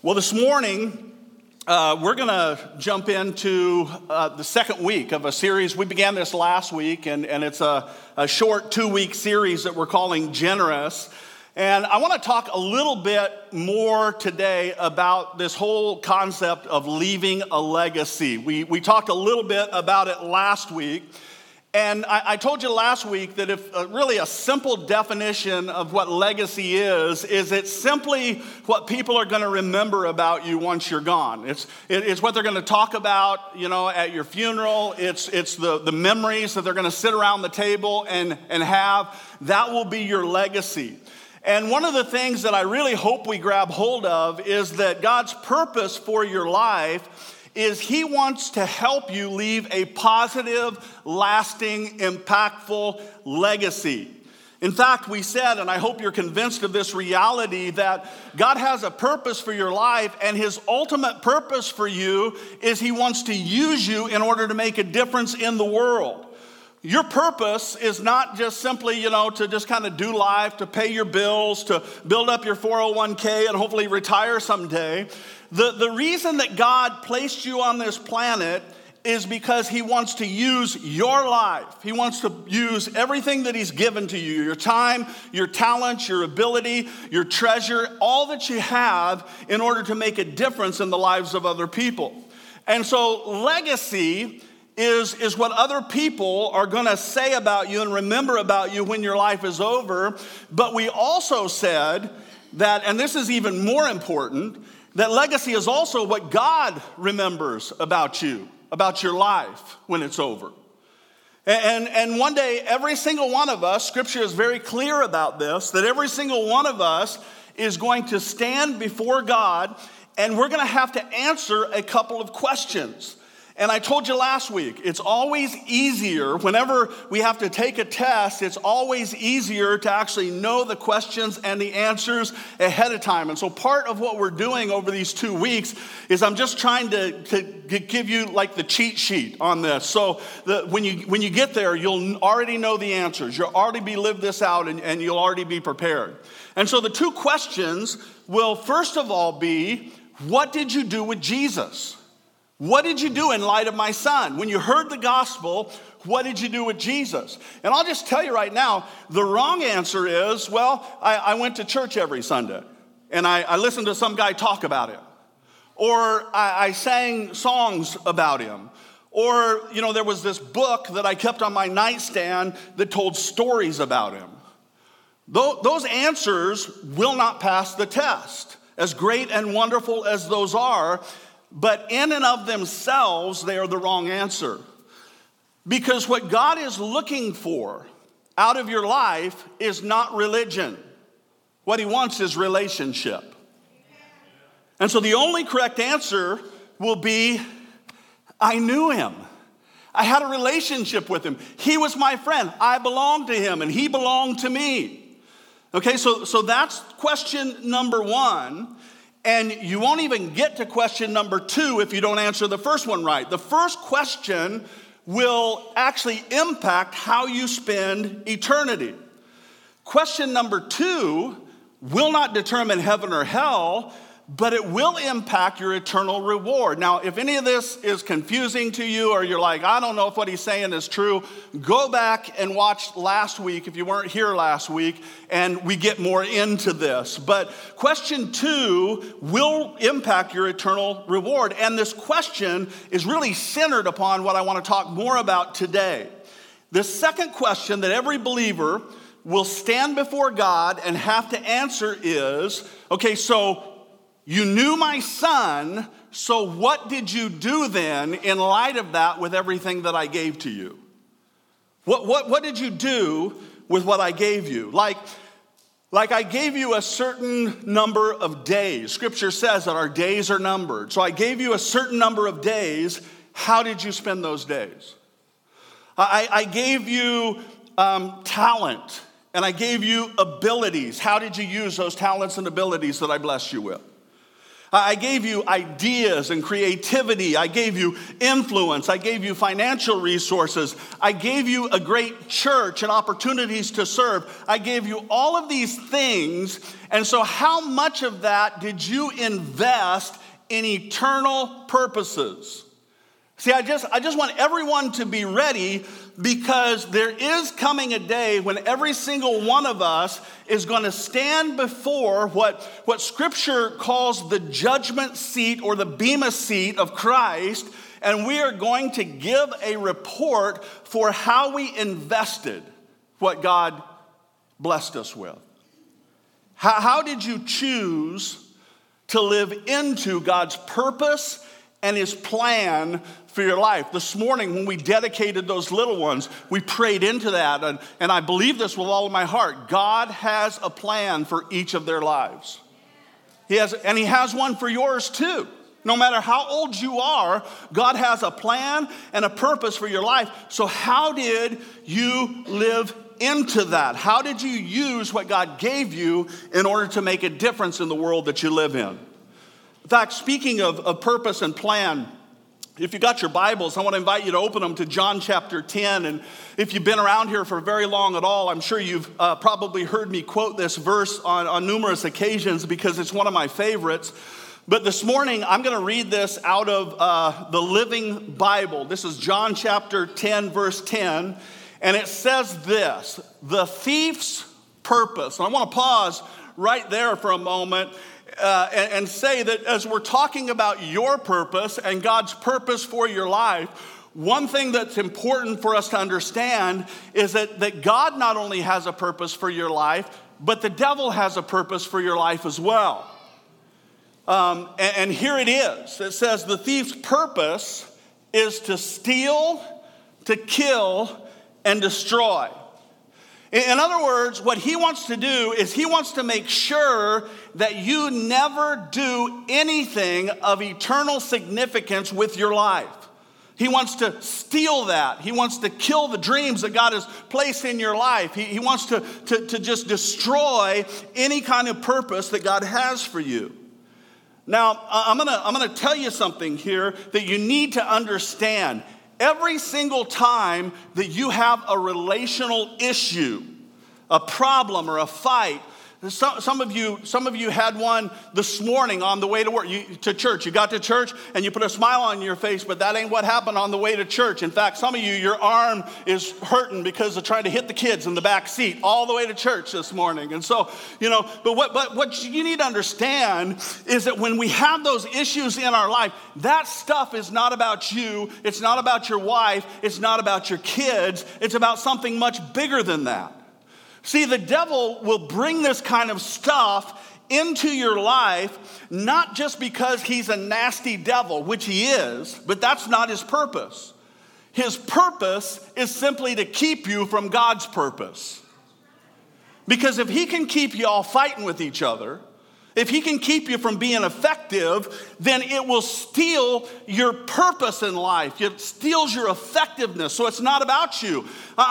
Well, this morning, we're going to jump into the second week of a series. We began this last week, and it's a short 2-week series that we're calling Generous. And I want to talk a little bit more today about this whole concept of leaving a legacy. We talked a little bit about it last week. And I told you last week that if really a simple definition of what legacy is it's simply what people are going to remember about you once you're gone. It's what they're going to talk about, at your funeral. It's the memories that they're going to sit around the table and have. That will be your legacy. And one of the things that I really hope we grab hold of is that God's purpose for your life is He wants to help you leave a positive, lasting, impactful legacy. In fact, we said, and I hope you're convinced of this reality, that God has a purpose for your life, and His ultimate purpose for you is He wants to use you in order to make a difference in the world. Your purpose is not just simply, to just kind of do life, to pay your bills, to build up your 401k and hopefully retire someday. The reason that God placed you on this planet is because He wants to use your life. He wants to use everything that He's given to you, your time, your talents, your ability, your treasure, all that you have in order to make a difference in the lives of other people. And so legacy is what other people are going to say about you and remember about you when your life is over. But we also said that, and this is even more important, that legacy is also what God remembers about you, about your life when it's over. And one day, every single one of us, Scripture is very clear about this, that every single one of us is going to stand before God, and we're going to have to answer a couple of questions. And I told you last week, it's always easier, whenever we have to take a test, it's always easier to actually know the questions and the answers ahead of time. And so part of what we're doing over these 2 weeks is I'm just trying to give you like the cheat sheet on this. So when you get there, you'll already know the answers. You'll already lived this out and you'll already be prepared. And so the 2 questions will first of all be, what did you do with Jesus? What did you do in light of my son? When you heard the gospel, what did you do with Jesus? And I'll just tell you right now, the wrong answer is, I went to church every Sunday, and I listened to some guy talk about him. Or I sang songs about him. Or, there was this book that I kept on my nightstand that told stories about him. Those answers will not pass the test. As great and wonderful as those are, but in and of themselves, they are the wrong answer. Because what God is looking for out of your life is not religion. What He wants is relationship. And so the only correct answer will be, I knew Him. I had a relationship with Him. He was my friend. I belonged to Him, and He belonged to me. Okay, so that's question number 1. And you won't even get to question number 2 if you don't answer the first one right. The first question will actually impact how you spend eternity. Question number 2 will not determine heaven or hell, but it will impact your eternal reward. Now, if any of this is confusing to you, or you're like, I don't know if what he's saying is true, go back and watch last week if you weren't here last week, and we get more into this. But question 2 will impact your eternal reward. And this question is really centered upon what I want to talk more about today. The second question that every believer will stand before God and have to answer is, okay, so you knew my son, so what did you do then in light of that with everything that I gave to you? What did you do with what I gave you? Like I gave you a certain number of days. Scripture says that our days are numbered. So I gave you a certain number of days. How did you spend those days? I gave you talent, and I gave you abilities. How did you use those talents and abilities that I blessed you with? I gave you ideas and creativity. I gave you influence. I gave you financial resources. I gave you a great church and opportunities to serve. I gave you all of these things. And so how much of that did you invest in eternal purposes? See, I just want everyone to be ready, because there is coming a day when every single one of us is going to stand before what Scripture calls the judgment seat or the bema seat of Christ, and we are going to give a report for how we invested what God blessed us with. How did you choose to live into God's purpose and His plan for your life? This morning, when we dedicated those little ones, we prayed into that, and I believe this with all of my heart. God has a plan for each of their lives. He has one for yours too. No matter how old you are, God has a plan and a purpose for your life. So how did you live into that? How did you use what God gave you in order to make a difference in the world that you live in? In fact, speaking of purpose and plan, if you got your Bibles, I want to invite you to open them to John chapter 10. And if you've been around here for very long at all, I'm sure you've probably heard me quote this verse on numerous occasions, because it's one of my favorites. But this morning, I'm going to read this out of the Living Bible. This is John chapter 10, verse 10. And it says this: the thief's purpose. And I want to pause right there for a moment and say that as we're talking about your purpose and God's purpose for your life, one thing that's important for us to understand is that God not only has a purpose for your life, but the devil has a purpose for your life as well. And here it is. It says the thief's purpose is to steal, to kill, and destroy. In other words, what he wants to do is he wants to make sure that you never do anything of eternal significance with your life. He wants to steal that. He wants to kill the dreams that God has placed in your life. He wants to just destroy any kind of purpose that God has for you. Now, I'm gonna tell you something here that you need to understand. Every single time that you have a relational issue, a problem or a fight, some of you had one this morning on the way to work, to church. You got to church and you put a smile on your face, but that ain't what happened on the way to church. In fact, some of you, your arm is hurting because of trying to hit the kids in the back seat all the way to church this morning. And so, but what you need to understand is that when we have those issues in our life, that stuff is not about you. It's not about your wife. It's not about your kids. It's about something much bigger than that. See, the devil will bring this kind of stuff into your life, not just because he's a nasty devil, which he is, but that's not his purpose. His purpose is simply to keep you from God's purpose. Because if he can keep you all fighting with each other, if he can keep you from being effective, then it will steal your purpose in life. It steals your effectiveness. So it's not about you.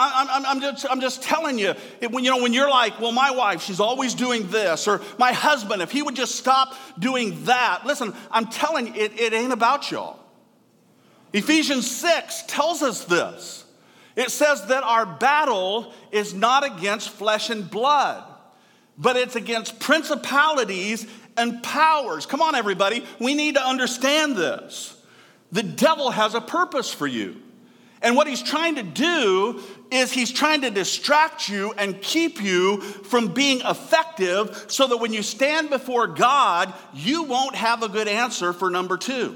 I'm just telling you, when you're like, well, my wife, she's always doing this, or my husband, if he would just stop doing that. Listen, I'm telling you, it ain't about y'all. Ephesians 6 tells us this. It says that our battle is not against flesh and blood, but it's against principalities and powers. Come on, everybody. We need to understand this. The devil has a purpose for you. And what he's trying to do is he's trying to distract you and keep you from being effective so that when you stand before God, you won't have a good answer for number 2.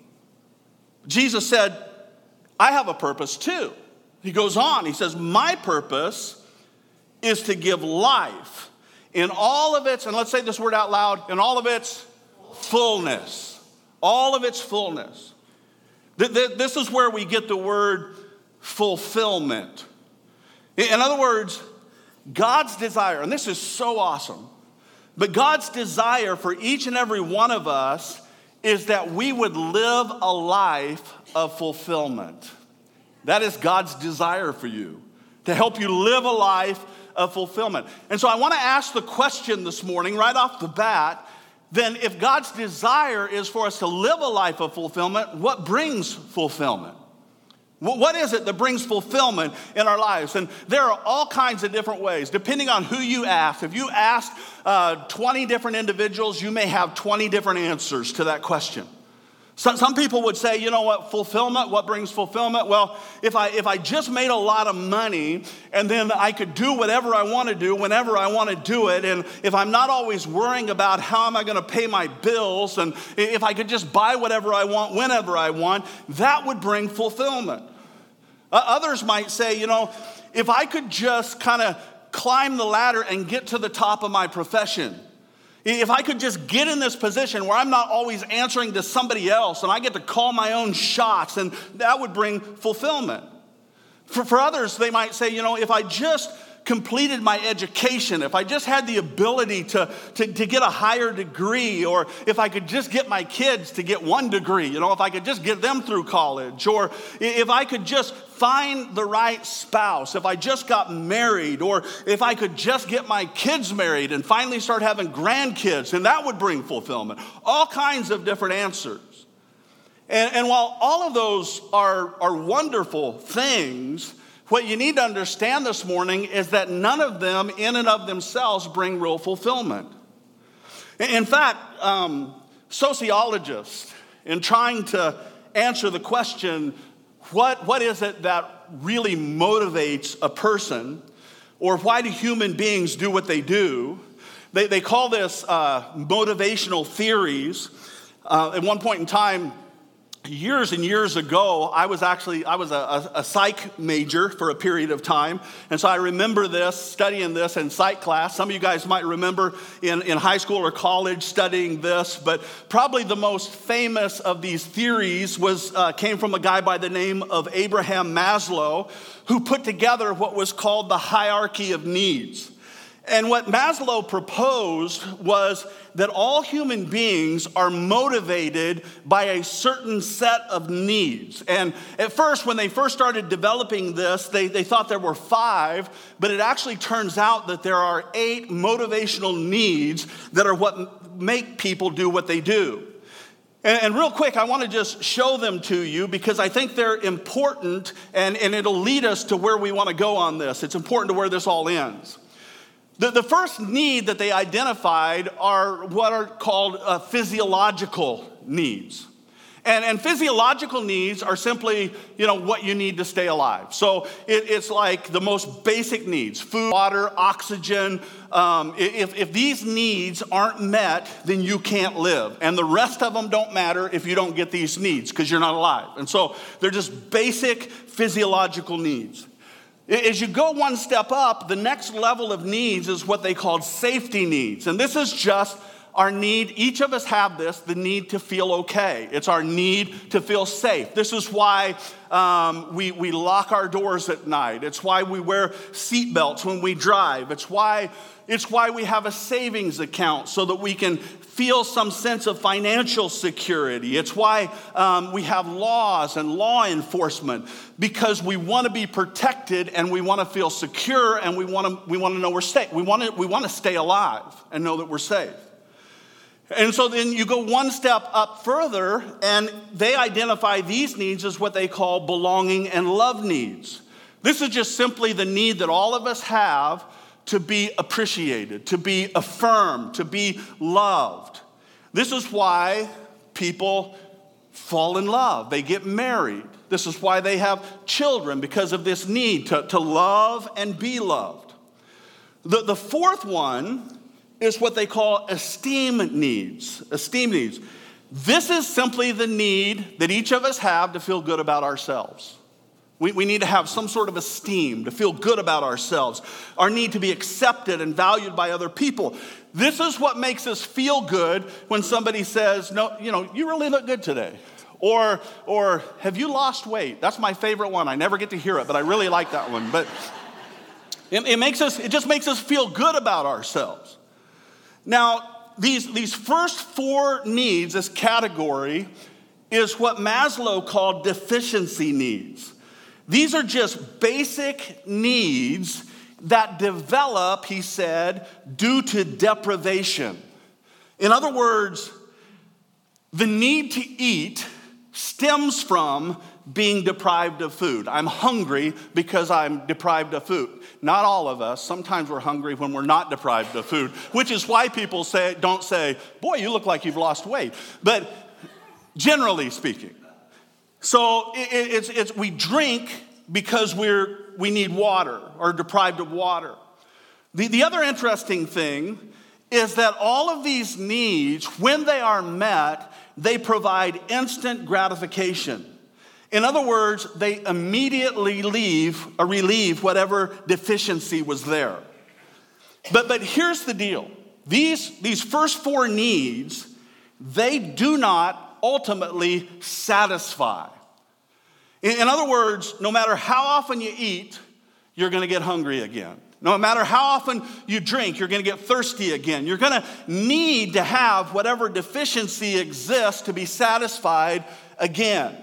Jesus said, I have a purpose too. He goes on, he says, my purpose is to give life in all of its, and let's say this word out loud, in all of its fullness. All of its fullness. This is where we get the word fulfillment. In other words, God's desire, and this is so awesome, but God's desire for each and every one of us is that we would live a life of fulfillment. That is God's desire for you, to help you live a life of fulfillment. And so I want to ask the question this morning, right off the bat, then if God's desire is for us to live a life of fulfillment, what brings fulfillment? What is it that brings fulfillment in our lives? And there are all kinds of different ways, depending on who you ask. If you ask 20 different individuals, you may have 20 different answers to that question. Some people would say, you know what, fulfillment, what brings fulfillment? Well, if I just made a lot of money and then I could do whatever I want to do whenever I want to do it, and if I'm not always worrying about how am I going to pay my bills, and if I could just buy whatever I want whenever I want, that would bring fulfillment. Others might say, you know, if I could just kind of climb the ladder and get to the top of my profession, if I could just get in this position where I'm not always answering to somebody else and I get to call my own shots, and that would bring fulfillment. For others, they might say, you know, if I just completed my education, if I just had the ability to get a higher degree, or if I could just get my kids to get 1 degree, you know, if I could just get them through college, or if I could just find the right spouse, if I just got married, or if I could just get my kids married and finally start having grandkids, and that would bring fulfillment. All kinds of different answers. And while all of those are wonderful things, what you need to understand this morning is that none of them in and of themselves bring real fulfillment. In fact, sociologists, in trying to answer the question, what is it that really motivates a person, or why do human beings do what they do, they call this motivational theories. At one point in time, years and years ago, I was a psych major for a period of time. And so I remember studying this in psych class. Some of you guys might remember in high school or college studying this, but probably the most famous of these theories came from a guy by the name of Abraham Maslow, who put together what was called the hierarchy of needs. And what Maslow proposed was that all human beings are motivated by a certain set of needs. And at first, when they first started developing this, they thought there were 5, but it actually turns out that there are 8 motivational needs that are what make people do what they do. And real quick, I want to just show them to you because I think they're important, and it'll lead us to where we want to go on this. It's important to where this all ends. The first need that they identified are what are called physiological needs. And physiological needs are simply, you know, what you need to stay alive. So it's like the most basic needs: food, water, oxygen. If these needs aren't met, then you can't live. And the rest of them don't matter if you don't get these needs, because you're not alive. And so they're just basic physiological needs. As you go one step up, the next level of needs is what they call safety needs. And this is just our need. Each of us have this, the need to feel okay. It's our need to feel safe. This is why we lock our doors at night. It's why we wear seatbelts when we drive. It's why we have a savings account, so that we can feel some sense of financial security. It's why we have laws and law enforcement, because we want to be protected and we want to feel secure, and we want to know we're safe. We want to stay alive and know that we're safe. And so then you go one step up further, and they identify these needs as what they call belonging and love needs. This is just simply the need that all of us have to be appreciated, to be affirmed, to be loved. This is why people fall in love. They get married. This is why they have children, because of this need to love and be loved. The fourth one is what they call esteem needs. Esteem needs. This is simply the need that each of us have to feel good about ourselves. We need to have some sort of esteem, to feel good about ourselves. Our need to be accepted and valued by other people. This is what makes us feel good when somebody says, "No, you know, you really look good today." Or "Have you lost weight?" That's my favorite one. I never get to hear it, but I really like that one. But it just makes us feel good about ourselves. Now, these first 4 needs, this category, is what Maslow called deficiency needs. These are just basic needs that develop, he said, due to deprivation. In other words, the need to eat stems from being deprived of food. I'm hungry because I'm deprived of food. Not all of us. Sometimes we're hungry when we're not deprived of food, which is why people don't say, boy, you look like you've lost weight. But generally speaking. So we drink because we need water or deprived of water. The other interesting thing is that all of these needs, when they are met, they provide instant gratification. In other words, they immediately relieve whatever deficiency was there. But here's the deal. These first four needs, they do not ultimately satisfy. In other words, no matter how often you eat, you're going to get hungry again. No matter how often you drink, you're going to get thirsty again. You're going to need to have whatever deficiency exists to be satisfied again.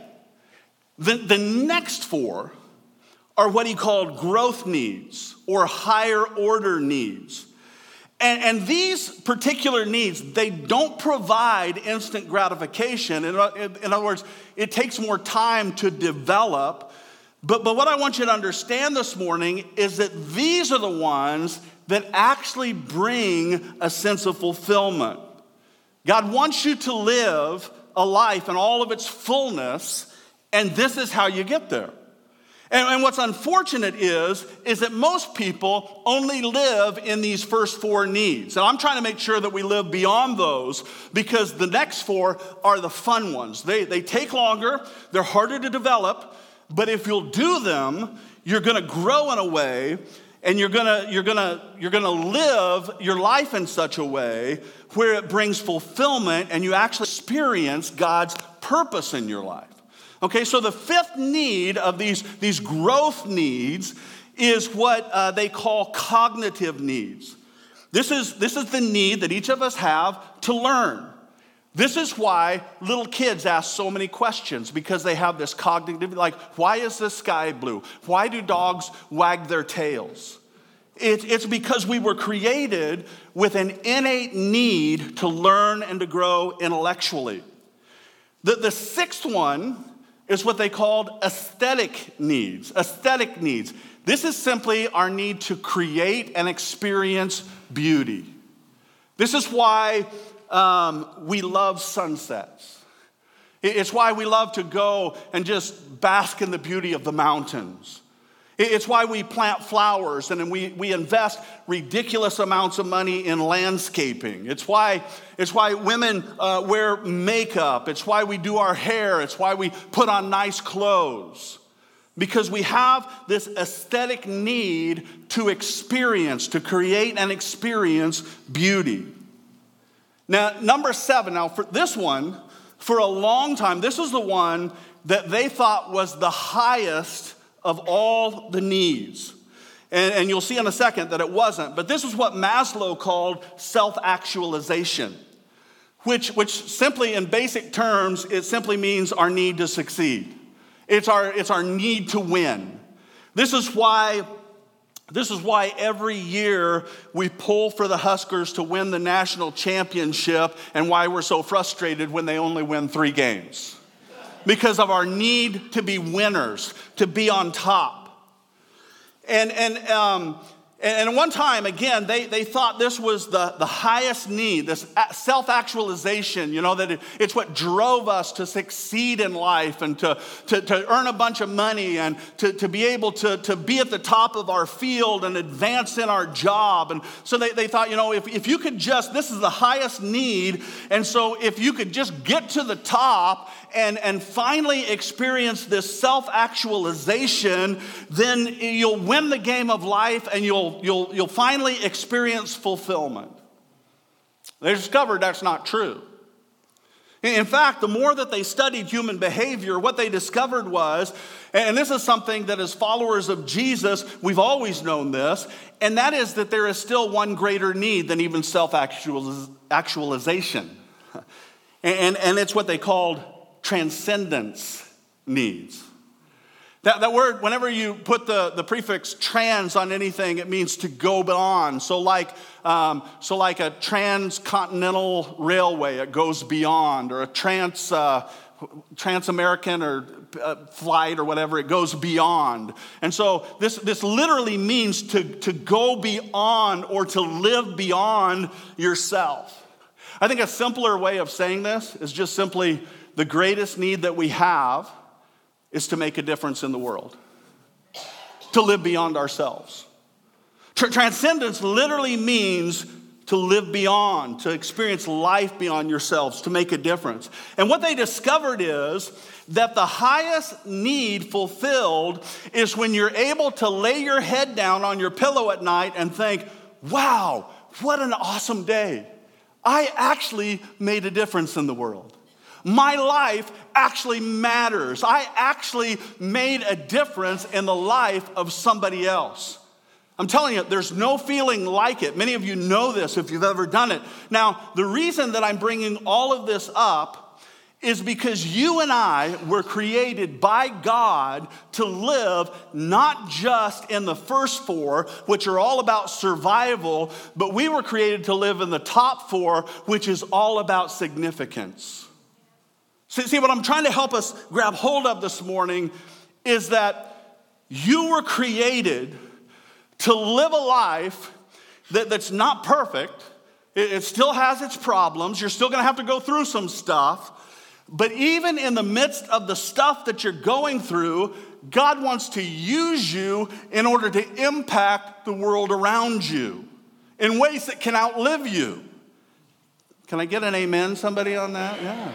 The next four are what he called growth needs or higher order needs. And these particular needs, they don't provide instant gratification. In other words, it takes more time to develop. But what I want you to understand this morning is that these are the ones that actually bring a sense of fulfillment. God wants you to live a life in all of its fullness, and this is how you get there. And what's unfortunate is that most people only live in these first four needs. And I'm trying to make sure that we live beyond those because the next four are the fun ones. They take longer, they're harder to develop, but if you'll do them, you're going to grow in a way and you're going to live your life in such a way where it brings fulfillment and you actually experience God's purpose in your life. Okay, so the fifth need of these growth needs is what they call cognitive needs. This is the need that each of us have to learn. This is why little kids ask so many questions, because they have this cognitive, like, why is the sky blue? Why do dogs wag their tails? It's because we were created with an innate need to learn and to grow intellectually. The sixth one is what they called aesthetic needs. Aesthetic needs. This is simply our need to create and experience beauty. This is why we love sunsets. It's why we love to go and just bask in the beauty of the mountains. It's why we plant flowers and then we invest ridiculous amounts of money in landscaping. It's why women wear makeup. It's why we do our hair. It's why we put on nice clothes. Because we have this aesthetic need to experience, to create and experience beauty. Now, number 7, now for this one, for a long time, this was the one that they thought was the highest of all the needs. And you'll see in a second that it wasn't. But this is what Maslow called self-actualization, which simply in basic terms, it simply means our need to succeed. It's our need to win. This is why every year we pull for the Huskers to win the national championship and why we're so frustrated when they only win 3 games. Because of our need to be winners, to be on top. And one time, again, they thought this was the highest need, this self-actualization, that it's what drove us to succeed in life and to earn a bunch of money and to be able to be at the top of our field and advance in our job. And so they thought, if you could this is the highest need, and so if you could just get to the top and finally experience this self-actualization, then you'll win the game of life and you'll finally experience fulfillment. They discovered that's not true. In fact, the more that they studied human behavior, what they discovered was, and this is something that as followers of Jesus, we've always known this, and that is that there is still one greater need than even self-actualization. And it's what they called transcendence needs. That word, whenever you put the prefix trans on anything, it means to go beyond. So like a transcontinental railway, it goes beyond, or a trans-American or flight or whatever, it goes beyond. And so this literally means to go beyond or to live beyond yourself. I think a simpler way of saying this is just simply the greatest need that we have is to make a difference in the world, to live beyond ourselves. Transcendence literally means to live beyond, to experience life beyond yourselves, to make a difference. And what they discovered is that the highest need fulfilled is when you're able to lay your head down on your pillow at night and think, wow, what an awesome day. I actually made a difference in the world. My life actually matters. I actually made a difference in the life of somebody else. I'm telling you, there's no feeling like it. Many of you know this if you've ever done it. Now, the reason that I'm bringing all of this up is because you and I were created by God to live not just in the first four, which are all about survival, but we were created to live in the top four, which is all about significance. See, what I'm trying to help us grab hold of this morning is that you were created to live a life that's not perfect. It still has its problems. You're still going to have to go through some stuff. But even in the midst of the stuff that you're going through, God wants to use you in order to impact the world around you in ways that can outlive you. Can I get an amen, somebody, on that? Yeah.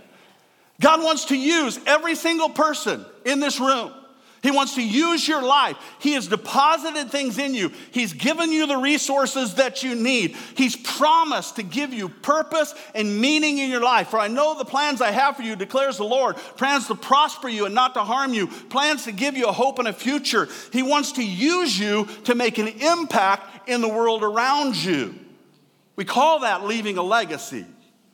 God wants to use every single person in this room. He wants to use your life. He has deposited things in you. He's given you the resources that you need. He's promised to give you purpose and meaning in your life. For I know the plans I have for you, declares the Lord. Plans to prosper you and not to harm you. Plans to give you a hope and a future. He wants to use you to make an impact in the world around you. We call that leaving a legacy.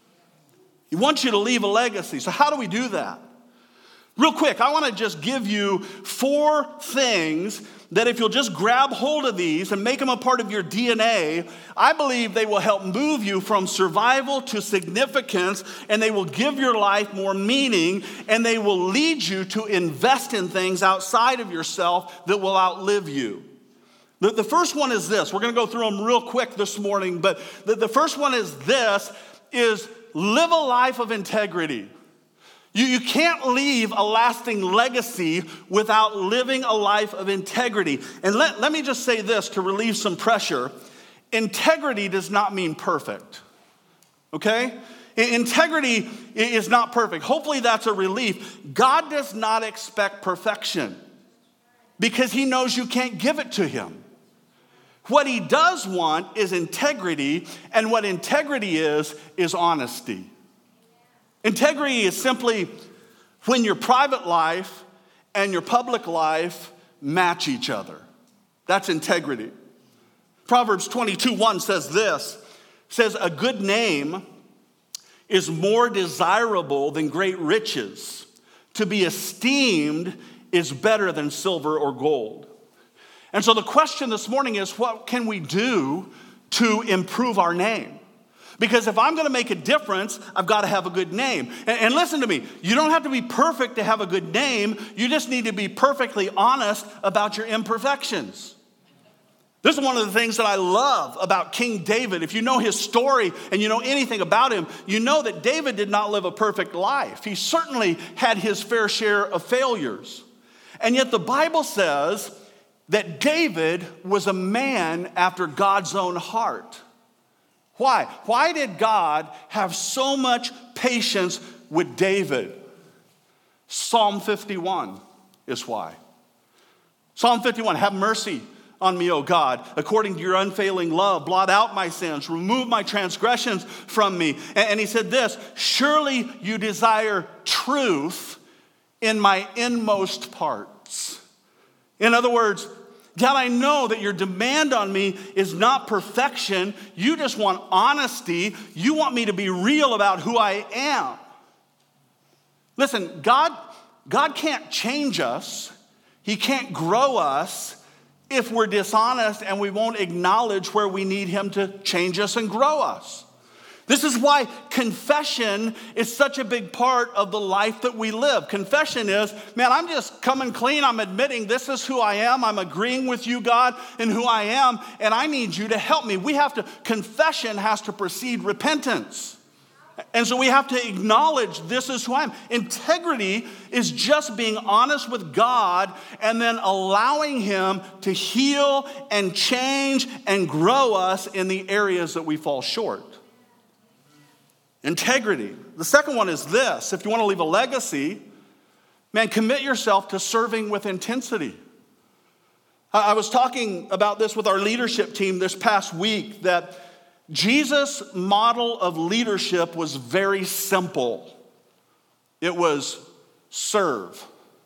He wants you to leave a legacy. So how do we do that? Real quick, I want to just give you 4 things that if you'll just grab hold of these and make them a part of your DNA, I believe they will help move you from survival to significance, and they will give your life more meaning, and they will lead you to invest in things outside of yourself that will outlive you. The first one is this. We're going to go through them real quick this morning, but the first one is this, is live a life of integrity. You can't leave a lasting legacy without living a life of integrity. And let me just say this to relieve some pressure. Integrity does not mean perfect, okay? Integrity is not perfect. Hopefully that's a relief. God does not expect perfection because he knows you can't give it to him. What he does want is integrity, and what integrity is honesty. Integrity is simply when your private life and your public life match each other. That's integrity. Proverbs 22:1 says this, says a good name is more desirable than great riches. To be esteemed is better than silver or gold. And so the question this morning is, what can we do to improve our name? Because if I'm going to make a difference, I've got to have a good name. And listen to me, you don't have to be perfect to have a good name. You just need to be perfectly honest about your imperfections. This is one of the things that I love about King David. If you know his story and you know anything about him, you know that David did not live a perfect life. He certainly had his fair share of failures. And yet the Bible says that David was a man after God's own heart. Why? Why did God have so much patience with David? Psalm 51 is why. Psalm 51, have mercy on me, O God, according to your unfailing love. Blot out my sins, remove my transgressions from me. And he said this, surely you desire truth in my inmost parts. In other words, God, I know that your demand on me is not perfection. You just want honesty. You want me to be real about who I am. Listen, God can't change us He can't grow us if we're dishonest and we won't acknowledge where we need him to change us and grow us. This is why confession is such a big part of the life that we live. Confession is, man, I'm just coming clean. I'm admitting this is who I am. I'm agreeing with you, God, in who I am, and I need you to help me. Confession has to precede repentance. And so we have to acknowledge this is who I am. Integrity is just being honest with God and then allowing him to heal and change and grow us in the areas that we fall short. Integrity. The second one is this. If you want to leave a legacy, man, commit yourself to serving with intensity. I was talking about this with our leadership team this past week, that Jesus' model of leadership was very simple. It was serve.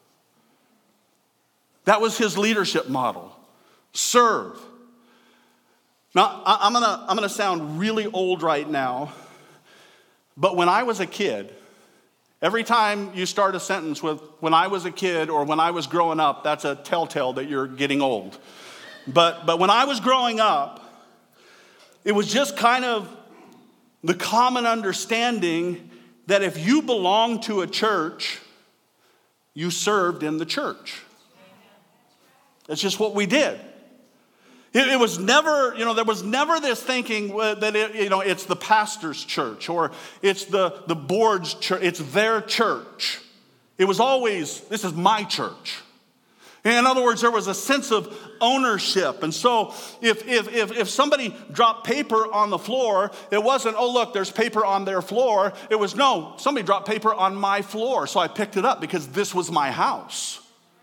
That was his leadership model. Serve. Now, I'm gonna sound really old right now, but when I was a kid, every time you start a sentence with when I was a kid or when I was growing up, that's a telltale that you're getting old. But when I was growing up, it was just kind of the common understanding that if you belonged to a church, you served in the church. That's just what we did. It was never, there was never this thinking that it's the pastor's church or it's the board's church, it's their church. It was always, this is my church. In other words, there was a sense of ownership. And so if somebody dropped paper on the floor, it wasn't, oh, look, there's paper on their floor. It was, no, somebody dropped paper on my floor, so I picked it up because this was my house.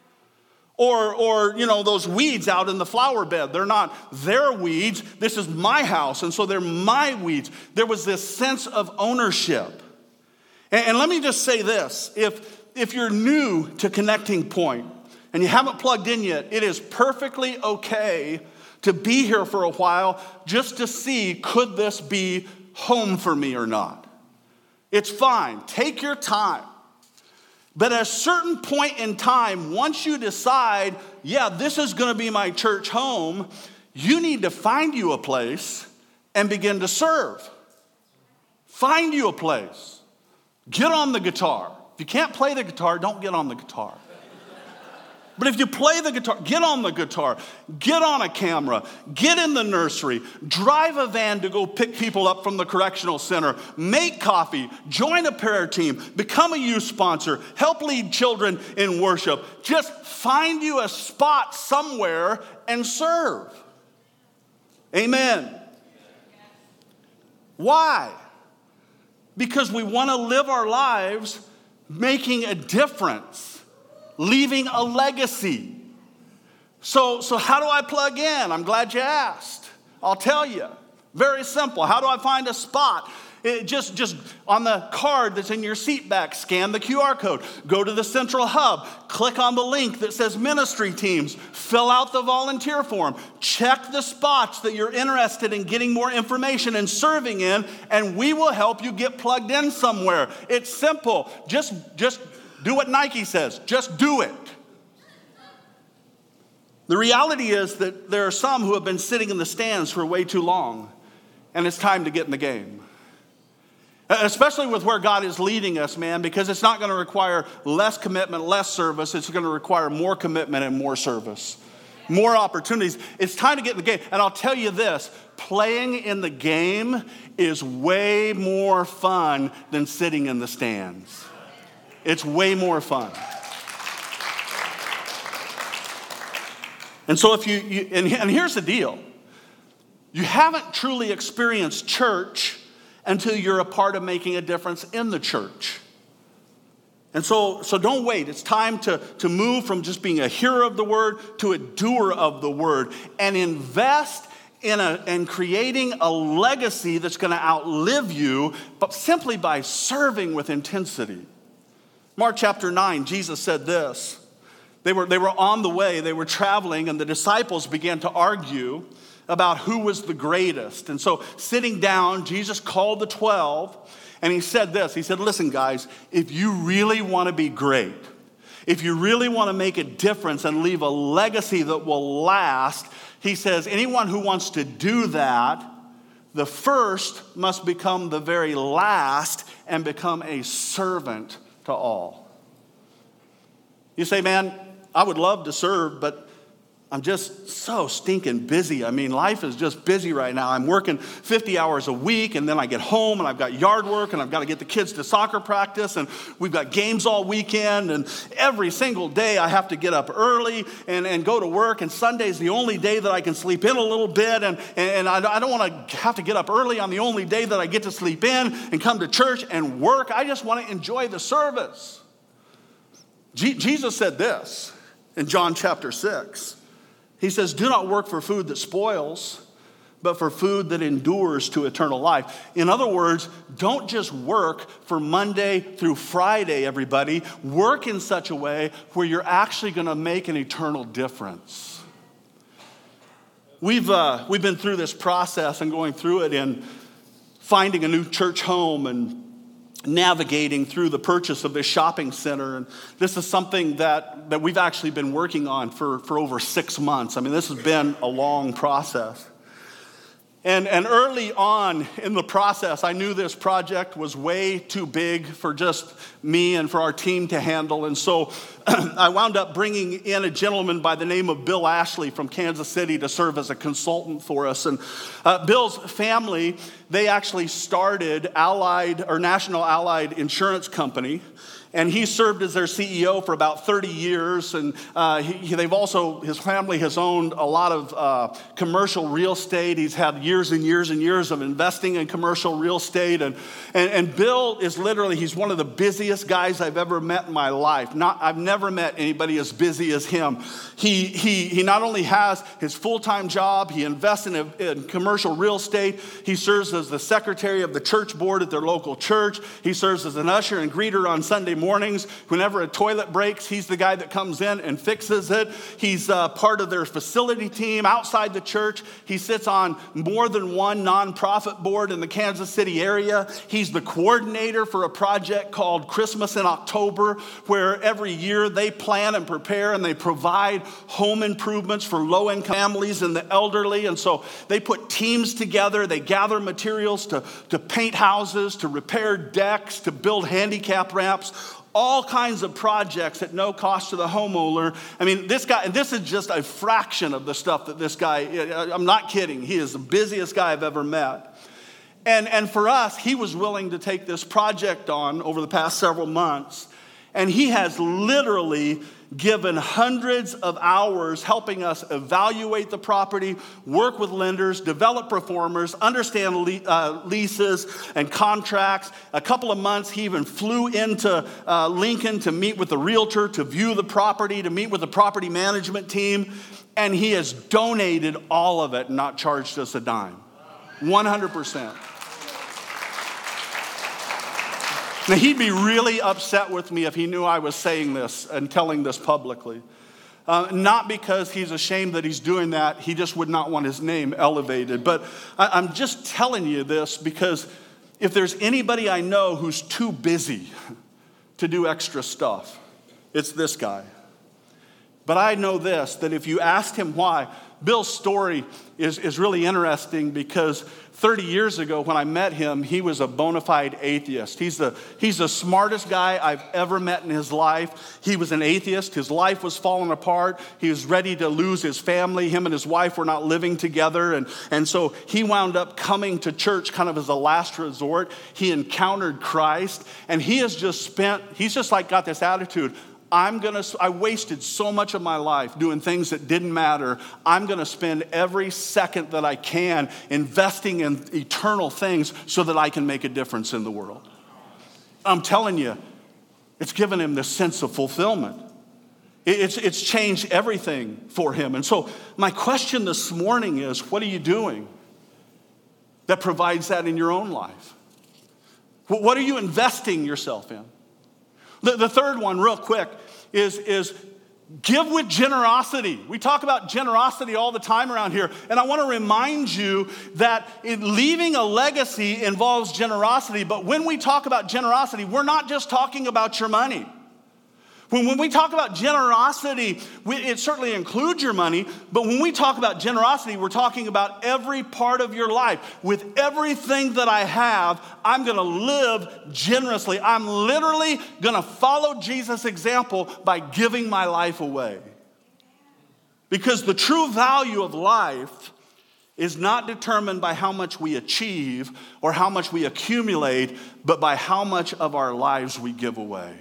Or those weeds out in the flower bed, they're not their weeds. This is my house, and so they're my weeds. There was this sense of ownership. And let me just say this. If you're new to Connecting Point, and you haven't plugged in yet, it is perfectly okay to be here for a while just to see, could this be home for me or not? It's fine. Take your time. But at a certain point in time, once you decide, yeah, this is going to be my church home, you need to find you a place and begin to serve. Find you a place. Get on the guitar. If you can't play the guitar, don't get on the guitar. But if you play the guitar, get on the guitar, get on a camera, get in the nursery, drive a van to go pick people up from the correctional center, make coffee, join a prayer team, become a youth sponsor, help lead children in worship. Just find you a spot somewhere and serve. Amen. Why? Because we want to live our lives making a difference. Leaving a legacy. So how do I plug in? I'm glad you asked. I'll tell you. Very simple. How do I find a spot? Just on the card that's in your seat back, scan the QR code. Go to the central hub. Click on the link that says ministry teams. Fill out the volunteer form. Check the spots that you're interested in getting more information and serving in, and we will help you get plugged in somewhere. It's simple. Just do what Nike says. Just do it. The reality is that there are some who have been sitting in the stands for way too long, and it's time to get in the game. Especially with where God is leading us, man, because it's not going to require less commitment, less service. It's going to require more commitment and more service. More opportunities. It's time to get in the game. And I'll tell you this, playing in the game is way more fun than sitting in the stands. It's way more fun. And so if and here's the deal. You haven't truly experienced church until you're a part of making a difference in the church. And so don't wait. It's time to move from just being a hearer of the word to a doer of the word and invest in creating a legacy that's going to outlive you, but simply by serving with intensity. Mark chapter 9, Jesus said this. They were on the way, they were traveling, and the disciples began to argue about who was the greatest. And so sitting down, Jesus called the 12, and he said this. He said, listen, guys, if you really want to be great, if you really want to make a difference and leave a legacy that will last, he says, anyone who wants to do that, the first must become the very last and become a servant to all. You say, man, I would love to serve, but I'm just so stinking busy. I mean, life is just busy right now. I'm working 50 hours a week, and then I get home, and I've got yard work, and I've got to get the kids to soccer practice, and we've got games all weekend, and every single day I have to get up early and go to work, and Sunday's the only day that I can sleep in a little bit, and I don't want to have to get up early on the only day that I get to sleep in and come to church and work. I just want to enjoy the service. Jesus said this in John chapter 6. He says, do not work for food that spoils, but for food that endures to eternal life. In other words, don't just work for Monday through Friday, everybody. Work in such a way where you're actually going to make an eternal difference. We've been through this process and going through it in finding a new church home and navigating through the purchase of this shopping center. And this is something that we've actually been working on for over 6 months. I mean, this has been a long process. And early on in the process, I knew this project was way too big for just me and for our team to handle. And so I wound up bringing in a gentleman by the name of Bill Ashley from Kansas City to serve as a consultant for us. And Bill's family, they actually started National Allied Insurance Company. And he served as their CEO for about 30 years. And his family has owned a lot of commercial real estate. He's had years and years and years of investing in commercial real estate. And Bill is he's one of the busiest guys I've ever met in my life. I've never met anybody as busy as him. He not only has his full-time job, he invests in commercial real estate. He serves as the secretary of the church board at their local church. He serves as an usher and greeter on Sunday mornings. Whenever a toilet breaks, he's the guy that comes in and fixes it. He's part of their facility team outside the church. He sits on more than one nonprofit board in the Kansas City area. He's the coordinator for a project called Christmas in October, where every year they plan and prepare and they provide home improvements for low-income families and the elderly. And so they put teams together. They gather materials to paint houses, to repair decks, to build handicap ramps, all kinds of projects at no cost to the homeowner. I mean, this guy, and this is just a fraction of the stuff that this guy, I'm not kidding, he is the busiest guy I've ever met. And for us, he was willing to take this project on over the past several months. And he has literally given hundreds of hours helping us evaluate the property, work with lenders, develop performers, understand leases and contracts. A couple of months, he even flew into Lincoln to meet with the realtor, to view the property, to meet with the property management team. And he has donated all of it and not charged us a dime. 100%. Now, he'd be really upset with me if he knew I was saying this and telling this publicly. Not because he's ashamed that he's doing that. He just would not want his name elevated. But I'm just telling you this because if there's anybody I know who's too busy to do extra stuff, it's this guy. But I know this, that if you asked him why, Bill's story is really interesting because 30 years ago when I met him, he was a bona fide atheist. He's the smartest guy I've ever met in his life. He was an atheist. His life was falling apart. He was ready to lose his family. Him and his wife were not living together. And so he wound up coming to church kind of as a last resort. He encountered Christ. And he's just got this attitude. I wasted so much of my life doing things that didn't matter. I'm going to spend every second that I can investing in eternal things so that I can make a difference in the world. I'm telling you, it's given him this sense of fulfillment. It's changed everything for him. And so my question this morning is, what are you doing that provides that in your own life? What are you investing yourself in? The third one, real quick, is give with generosity. We talk about generosity all the time around here. And I want to remind you that leaving a legacy involves generosity. But when we talk about generosity, we're not just talking about your money. When we talk about generosity, it certainly includes your money, but when we talk about generosity, we're talking about every part of your life. With everything that I have, I'm going to live generously. I'm literally going to follow Jesus' example by giving my life away. Because the true value of life is not determined by how much we achieve or how much we accumulate, but by how much of our lives we give away.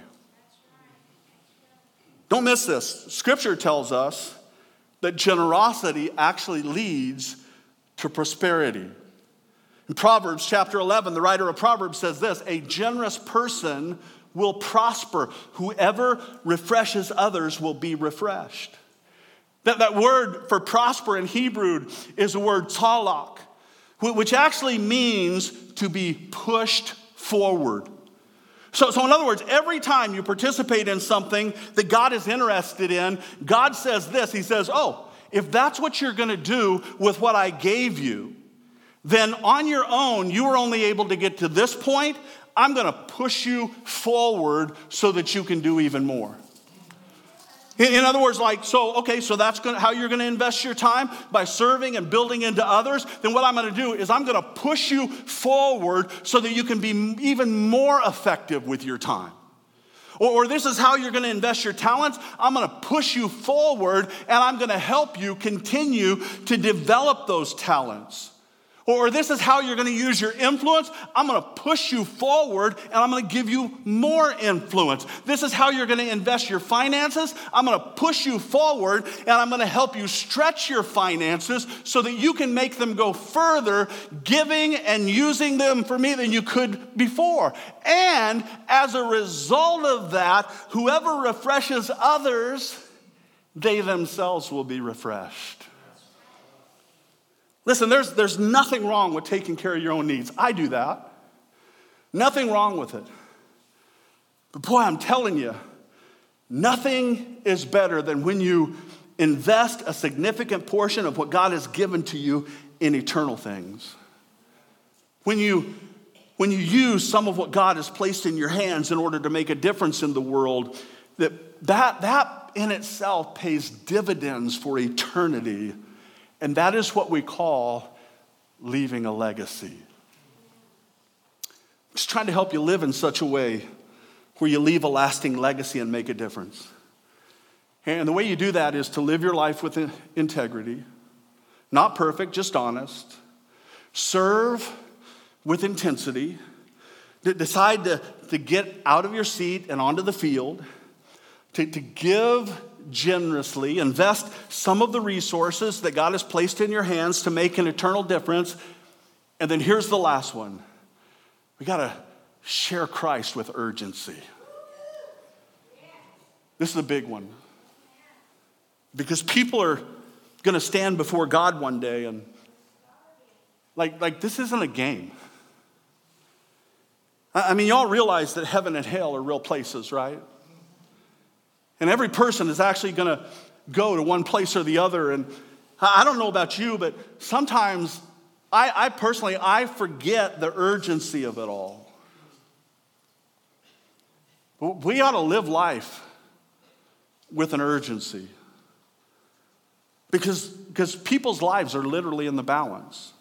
Don't miss this. Scripture tells us that generosity actually leads to prosperity. In Proverbs chapter 11, the writer of Proverbs says this: a generous person will prosper. Whoever refreshes others will be refreshed. That word for prosper in Hebrew is the word talak, which actually means to be pushed forward. So in other words, every time you participate in something that God is interested in, God says this. He says, if that's what you're going to do with what I gave you, then on your own, you were only able to get to this point. I'm going to push you forward so that you can do even more. In other words, so that's how you're going to invest your time, by serving and building into others. Then what I'm going to do is I'm going to push you forward so that you can be even more effective with your time. Or this is how you're going to invest your talents. I'm going to push you forward, and I'm going to help you continue to develop those talents. Or this is how you're going to use your influence. I'm going to push you forward, and I'm going to give you more influence. This is how you're going to invest your finances. I'm going to push you forward, and I'm going to help you stretch your finances so that you can make them go further, giving and using them for me than you could before. And as a result of that, whoever refreshes others, they themselves will be refreshed. Listen, there's nothing wrong with taking care of your own needs. I do that. Nothing wrong with it. But boy, I'm telling you, nothing is better than when you invest a significant portion of what God has given to you in eternal things. When you use some of what God has placed in your hands in order to make a difference in the world, that in itself pays dividends for eternity. And that is what we call leaving a legacy. I'm just trying to help you live in such a way where you leave a lasting legacy and make a difference. And the way you do that is to live your life with integrity, not perfect, just honest. Serve with intensity. Decide to get out of your seat and onto the field, to give generously, invest some of the resources that God has placed in your hands to make an eternal difference. And then here's the last one. We got to share Christ with urgency. This is a big one. Because people are going to stand before God one day, and like this isn't a game. I mean, y'all realize that heaven and hell are real places, right? And every person is actually going to go to one place or the other. And I don't know about you, but sometimes I personally forget the urgency of it all. We ought to live life with an urgency. Because people's lives are literally in the balance.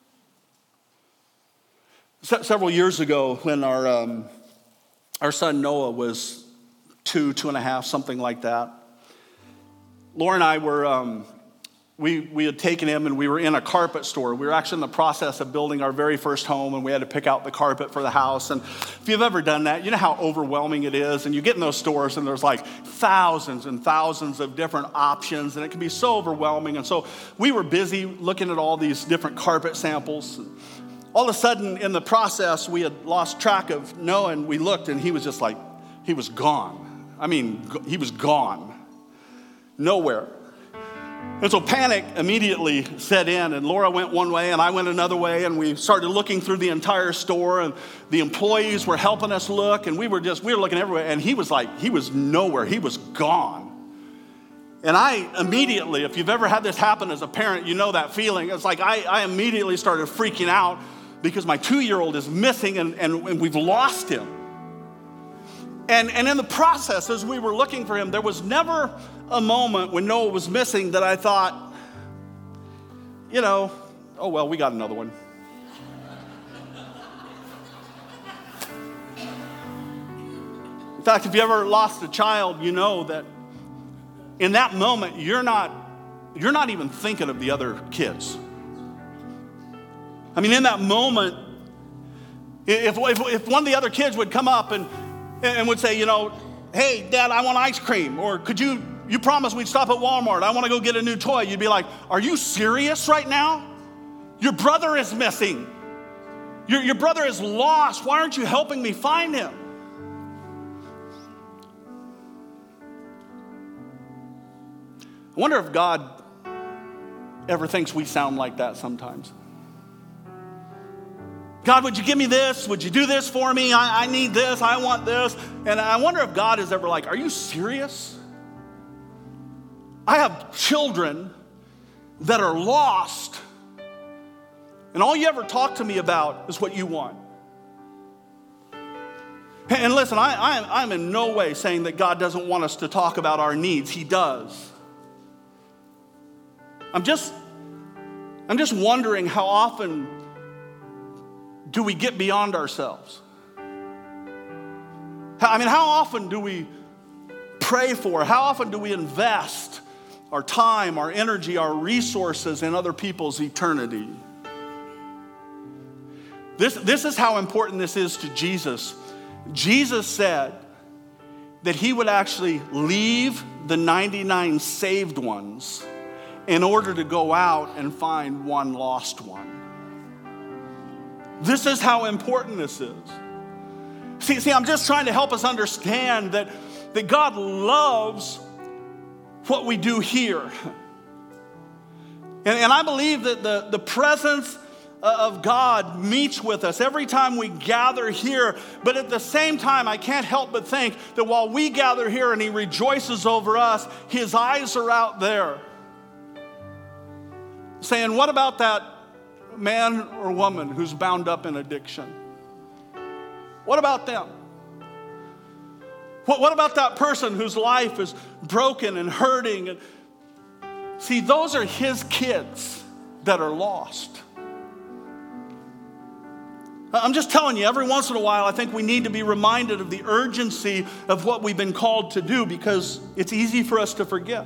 Several years ago, when our son Noah was 2.5, something like that, Laura and I were, we had taken him and we were in a carpet store. We were actually in the process of building our very first home, and we had to pick out the carpet for the house. And if you've ever done that, you know how overwhelming it is. And you get in those stores and there's like thousands and thousands of different options, and it can be so overwhelming. And so we were busy looking at all these different carpet samples. All of a sudden in the process, we had lost track of Noah, and we looked and he was just like, he was gone. I mean, he was gone. Nowhere. And so panic immediately set in, and Laura went one way and I went another way, and we started looking through the entire store, and the employees were helping us look, and we were looking everywhere, and he was nowhere. He was gone. And I immediately, if you've ever had this happen as a parent, you know that feeling. It's like I immediately started freaking out because my 2-year-old is missing, and we've lost him. And in the process, as we were looking for him, there was never a moment when Noah was missing that I thought, oh well, we got another one. In fact, if you ever lost a child, you know that in that moment, you're not even thinking of the other kids. I mean, in that moment, if one of the other kids would come up and would say, hey, Dad, I want ice cream. Or could you promised we'd stop at Walmart. I want to go get a new toy. You'd be like, are you serious right now? Your brother is missing. Your brother is lost. Why aren't you helping me find him? I wonder if God ever thinks we sound like that sometimes. God, would you give me this? Would you do this for me? I need this. I want this. And I wonder if God is ever like, are you serious? I have children that are lost, and all you ever talk to me about is what you want. And listen, I'm in no way saying that God doesn't want us to talk about our needs. He does. I'm just wondering how often do we get beyond ourselves? How often do we pray for? How often do we invest our time, our energy, our resources in other people's eternity? This is how important this is to Jesus. Jesus said that he would actually leave the 99 saved ones in order to go out and find one lost one. This is how important this is. See, I'm just trying to help us understand that God loves what we do here. And I believe that the presence of God meets with us every time we gather here. But at the same time, I can't help but think that while we gather here and he rejoices over us, his eyes are out there saying, what about that man or woman who's bound up in addiction? What about them? What about that person whose life is broken and hurting? See, those are his kids that are lost. I'm just telling you, every once in a while, I think we need to be reminded of the urgency of what we've been called to do, because it's easy for us to forget.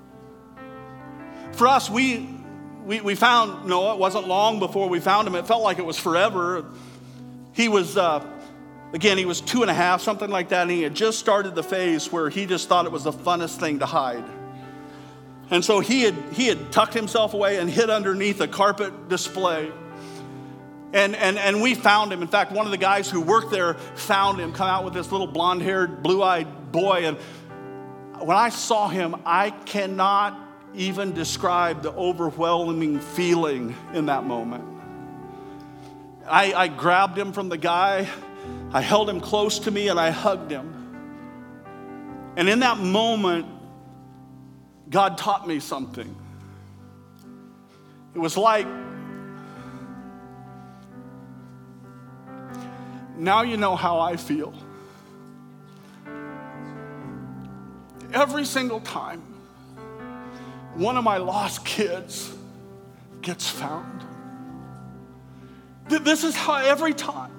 For us, we found Noah. It wasn't long before we found him. It felt like it was forever. He was, he was 2.5, something like that, and he had just started the phase where he just thought it was the funnest thing to hide. And so he had tucked himself away and hid underneath a carpet display. And we found him. In fact, one of the guys who worked there found him, come out with this little blonde-haired, blue-eyed boy. And when I saw him, I cannot even describe the overwhelming feeling in that moment. I grabbed him from the guy, I held him close to me, and I hugged him. And in that moment, God taught me something. It was like, now you know how I feel. Every single time one of my lost kids gets found. This is how every time.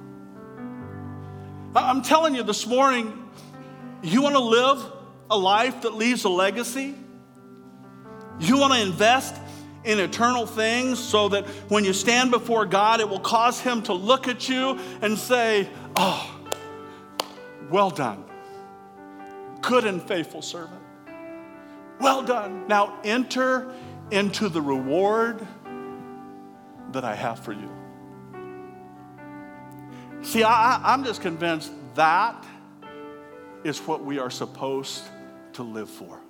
I'm telling you this morning, you want to live a life that leaves a legacy? You want to invest in eternal things so that when you stand before God, it will cause him to look at you and say, oh, well done, good and faithful servant. Well done. Now enter into the reward that I have for you. See, I'm just convinced that is what we are supposed to live for.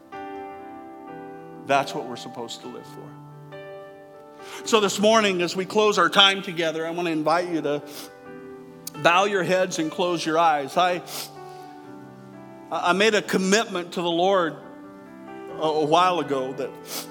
That's what we're supposed to live for. So this morning, as we close our time together, I want to invite you to bow your heads and close your eyes. I made a commitment to the Lord a while ago that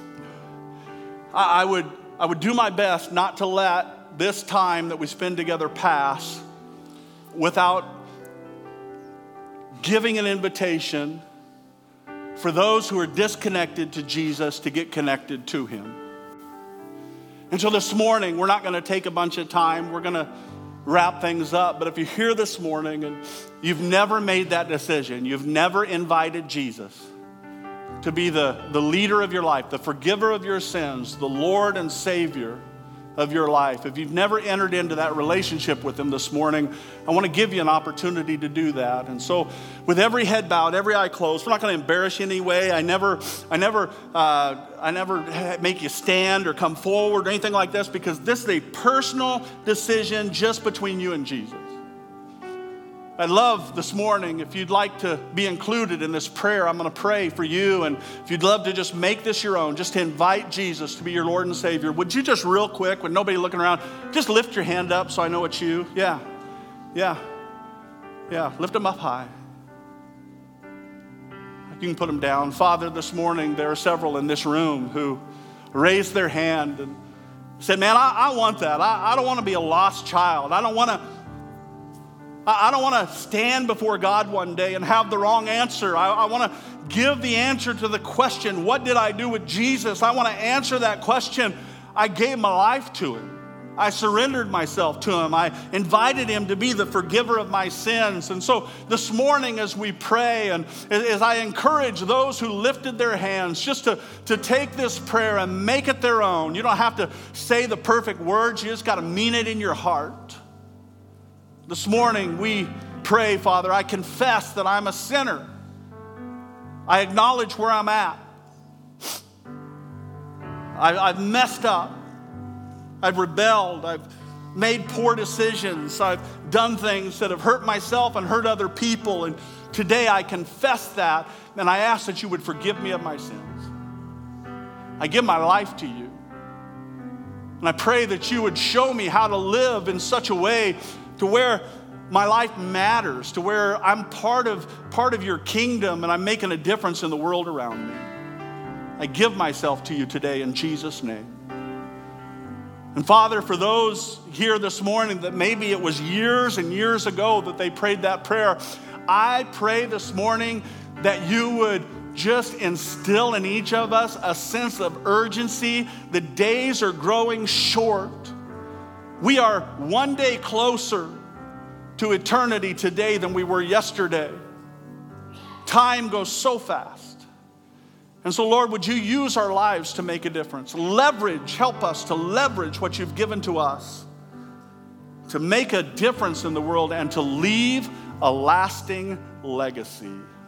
I would do my best not to let this time that we spend together pass without giving an invitation for those who are disconnected to Jesus to get connected to him. And so this morning, we're not going to take a bunch of time. We're going to wrap things up. But if you're here this morning and you've never made that decision, you've never invited Jesus to be the leader of your life, the forgiver of your sins, the Lord and Savior of your life, if you've never entered into that relationship with him this morning, I want to give you an opportunity to do that. And so with every head bowed, every eye closed, we're not going to embarrass you in any way. I never make you stand or come forward or anything like this, because this is a personal decision just between you and Jesus. I'd love this morning, if you'd like to be included in this prayer, I'm going to pray for you. And if you'd love to just make this your own, just to invite Jesus to be your Lord and Savior, would you just real quick, with nobody looking around, just lift your hand up so I know it's you? Yeah. Lift them up high. You can put them down. Father, this morning, there are several in this room who raised their hand and said, man, I want that. I don't want to be a lost child. I don't want to stand before God one day and have the wrong answer. I want to give the answer to the question, what did I do with Jesus? I want to answer that question. I gave my life to him. I surrendered myself to him. I invited him to be the forgiver of my sins. And so this morning as we pray and as I encourage those who lifted their hands just to take this prayer and make it their own. You don't have to say the perfect words. You just got to mean it in your heart. This morning we pray, Father, I confess that I'm a sinner. I acknowledge where I'm at. I've messed up. I've rebelled. I've made poor decisions. I've done things that have hurt myself and hurt other people. And today I confess that, and I ask that you would forgive me of my sins. I give my life to you. And I pray that you would show me how to live in such a way to where my life matters, to where I'm part of your kingdom and I'm making a difference in the world around me. I give myself to you today in Jesus' name. And Father, for those here this morning that maybe it was years and years ago that they prayed that prayer, I pray this morning that you would just instill in each of us a sense of urgency. The days are growing short. We are one day closer to eternity today than we were yesterday. Time goes so fast. And so, Lord, would you use our lives to make a difference? Help us to leverage what you've given to us to make a difference in the world and to leave a lasting legacy.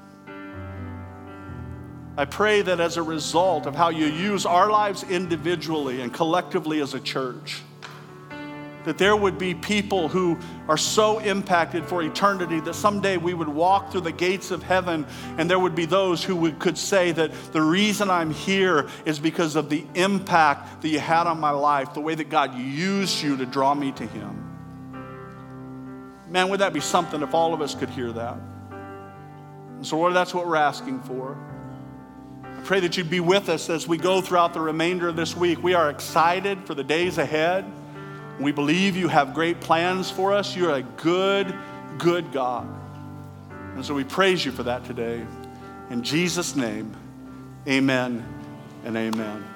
I pray that as a result of how you use our lives individually and collectively as a church, that there would be people who are so impacted for eternity that someday we would walk through the gates of heaven and there would be those who could say that the reason I'm here is because of the impact that you had on my life, the way that God used you to draw me to him. Man, would that be something if all of us could hear that? And so, Lord, that's what we're asking for. I pray that you'd be with us as we go throughout the remainder of this week. We are excited for the days ahead. We believe you have great plans for us. You're a good, good God. And so we praise you for that today. In Jesus' name, amen and amen.